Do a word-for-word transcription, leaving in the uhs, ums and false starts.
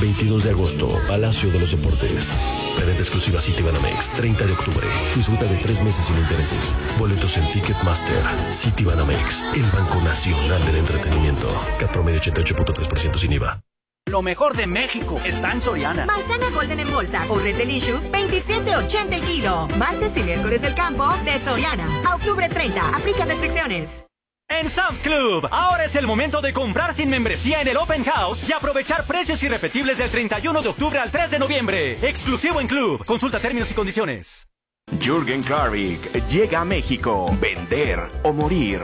veintidós de agosto, Palacio de los Deportes. Preventa exclusiva Citibanamex, treinta de octubre. Disfruta de tres meses sin intereses. Boletos en Ticketmaster. Citibanamex, el Banco Nacional del Entretenimiento. Cat promedio ochenta y ocho punto tres por ciento sin I V A. Lo mejor de México está en Soriana. Manzana Golden en bolsa o Red Delicious, veintisiete ochenta el kilo. Martes y miércoles del campo de Soriana. A octubre treinta. Aplica restricciones. En Sam's Club, ahora es el momento de comprar sin membresía en el Open House y aprovechar precios irrepetibles del treinta y uno de octubre al tres de noviembre. Exclusivo en Club. Consulta términos y condiciones. Jürgen Klarik llega a México. Vender o morir.